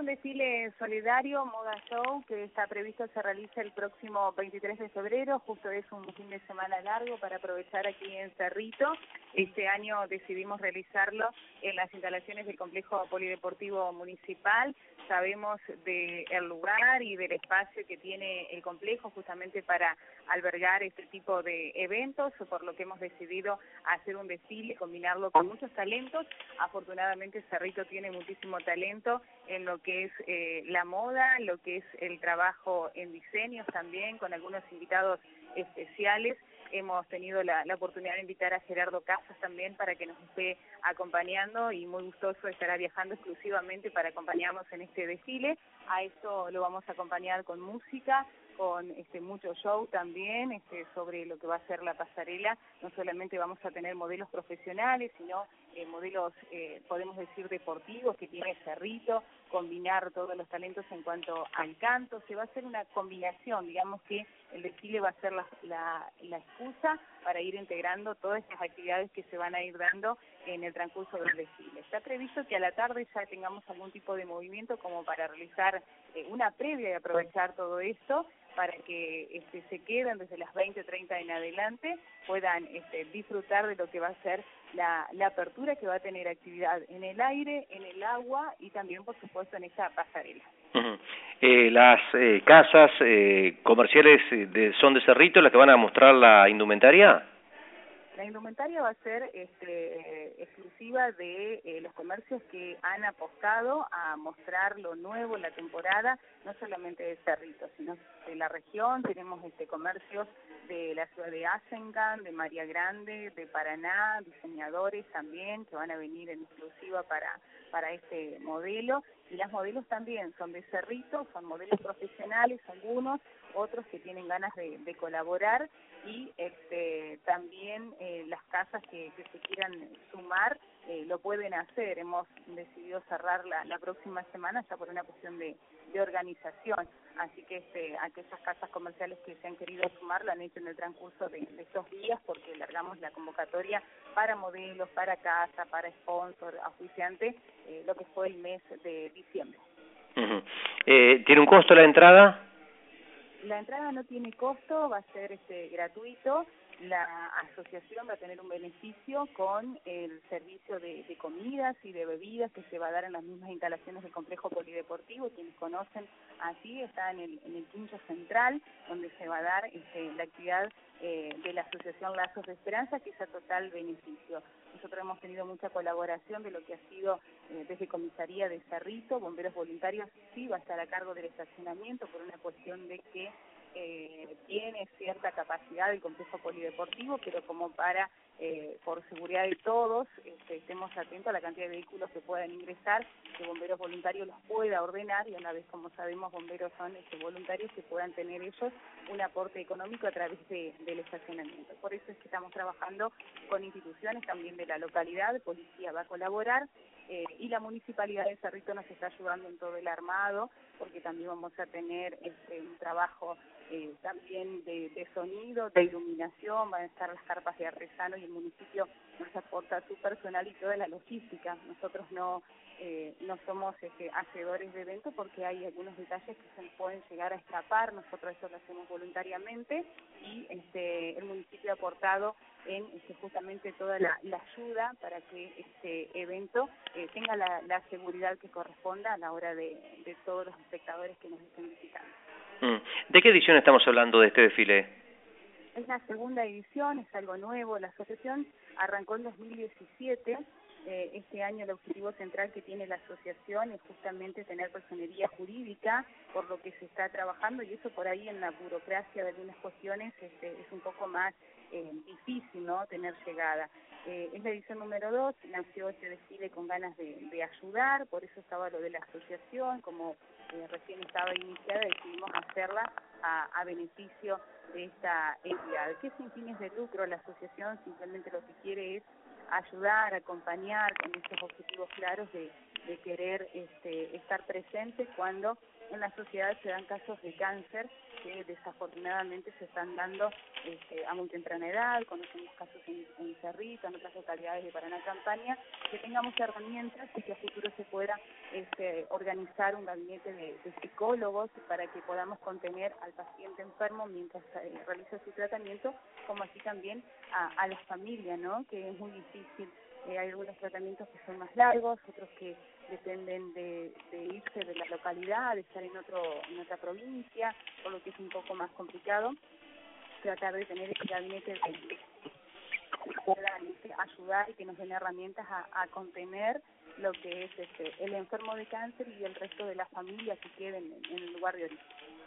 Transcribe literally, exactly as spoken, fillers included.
desfile solidario, Moda Show, que está previsto se realiza el próximo veintitrés de febrero, justo es un fin de semana largo para aprovechar aquí en Cerrito. Este año decidimos realizarlo en las instalaciones del Complejo Polideportivo Municipal. Sabemos del lugar y del espacio que tiene el complejo justamente para albergar este tipo de eventos, por lo que hemos decidido hacer un desfile, combinarlo con muchos talentos. Afortunadamente Cerrito tiene muchísimo talento en lo que es eh, la moda, lo que es el trabajo en diseños también, con algunos invitados especiales. Hemos tenido la, la oportunidad de invitar a Gerardo Casas también para que nos esté acompañando, y muy gustoso estará viajando exclusivamente para acompañarnos en este desfile. A esto lo vamos a acompañar con música, con este mucho show también este, sobre lo que va a ser la pasarela. No solamente vamos a tener modelos profesionales, sino eh, modelos, eh, podemos decir, deportivos que tiene Cerrito, combinar todos los talentos en cuanto al canto. Se va a hacer una combinación, digamos que el desfile va a ser la, la, la excusa para ir integrando todas estas actividades que se van a ir dando en el transcurso del desfile. Está previsto que a la tarde ya tengamos algún tipo de movimiento como para realizar eh, una previa y aprovechar todo esto para que este, se queden desde las veinte treinta en adelante, puedan este, disfrutar de lo que va a ser la, la apertura, que va a tener actividad en el aire, en el agua y también, por supuesto, en esta pasarela. Uh-huh. eh, las eh, casas eh, comerciales de, son de Cerrito las que van a mostrar la indumentaria. La indumentaria va a ser este, exclusiva de eh, los comercios que han apostado a mostrar lo nuevo en la temporada, no solamente de Cerrito, sino de la región. Tenemos este comercios de la ciudad de Asengan, de María Grande, de Paraná, diseñadores también que van a venir en exclusiva para, para este modelo. Y las modelos también son de Cerrito, son modelos profesionales algunos, otros que tienen ganas de, de colaborar, y este, también eh, las casas que, que se quieran sumar eh, lo pueden hacer. Hemos decidido cerrar la, la próxima semana ya por una cuestión de, de organización, así que este, aquellas casas comerciales que se han querido sumar lo han hecho en el transcurso de, de estos días, porque largamos la convocatoria para modelos, para casa, para sponsor, auspiciante, eh, lo que fue el mes de diciembre. Uh-huh. eh, ¿Tiene un costo la entrada? La entrada no tiene costo, va a ser este, gratuito. La asociación va a tener un beneficio con el servicio de, de comidas y de bebidas que se va a dar en las mismas instalaciones del complejo polideportivo. Quienes conocen aquí, está en el, en el quincho central, donde se va a dar este, la actividad eh, de la asociación Lazos de Esperanza, que es a total beneficio. Nosotros hemos tenido mucha colaboración de lo que ha sido eh, desde Comisaría de Cerrito, Bomberos Voluntarios sí va a estar a cargo del estacionamiento por una cuestión de que eh, tiene cierta capacidad el complejo polideportivo, pero como para, eh, por seguridad de todos, este, estemos atentos a la cantidad de vehículos que puedan ingresar, que Bomberos Voluntarios los pueda ordenar, y una vez, como sabemos, bomberos son este, voluntarios, que puedan tener ellos un aporte económico a través de, del estacionamiento. Por eso es que estamos trabajando con instituciones también de la localidad. Policía va a colaborar, eh, y la Municipalidad de Cerrito nos está ayudando en todo el armado, porque también vamos a tener este, un trabajo eh, también de, de sonido, de iluminación, van a estar las carpas de artesano, y el municipio nos aporta su personal y toda la logística. Nosotros no eh, no somos este, hacedores de eventos, porque hay algunos detalles que se nos pueden llegar a escapar. Nosotros eso lo hacemos voluntariamente, y este, el municipio ha aportado en este, justamente toda la, la ayuda para que este evento eh, tenga la, la seguridad que corresponda a la hora de, de todos los espectadores que nos estén visitando. ¿De qué edición estamos hablando de este desfile? Es la segunda edición, es algo nuevo. La asociación arrancó en dos mil diecisiete. Eh, este año el objetivo central que tiene la asociación es justamente tener personería jurídica, por lo que se está trabajando, y eso por ahí en la burocracia de algunas cuestiones este, es un poco más eh, difícil, ¿no?, tener llegada. Eh, es la edición número dos, nació este desfile con ganas de, de ayudar, por eso estaba lo de la asociación, como eh, recién estaba iniciada, decidimos hacerla a, a beneficio de esta entidad, que sin fines de lucro. La asociación simplemente lo que quiere es ayudar, acompañar con estos objetivos claros de, de querer este, estar presentes cuando en la sociedad se dan casos de cáncer que desafortunadamente se están dando este, a muy temprana edad. Conocemos casos en, en Cerrito, en otras localidades de Paraná Campaña, que tengamos herramientas y que a futuro se pueda este, organizar un gabinete de, de psicólogos para que podamos contener al paciente enfermo mientras eh, realiza su tratamiento, como así también a, a la familia, ¿no? Que es muy difícil. Eh, hay algunos tratamientos que son más largos, otros que dependen de, de irse de la localidad, de estar en otro en otra provincia, por lo que es un poco más complicado tratar de tener este gabinete de, que puedan este, ayudar y que nos den herramientas a, a contener lo que es este, el enfermo de cáncer y el resto de la familia que queden en, en el lugar de origen.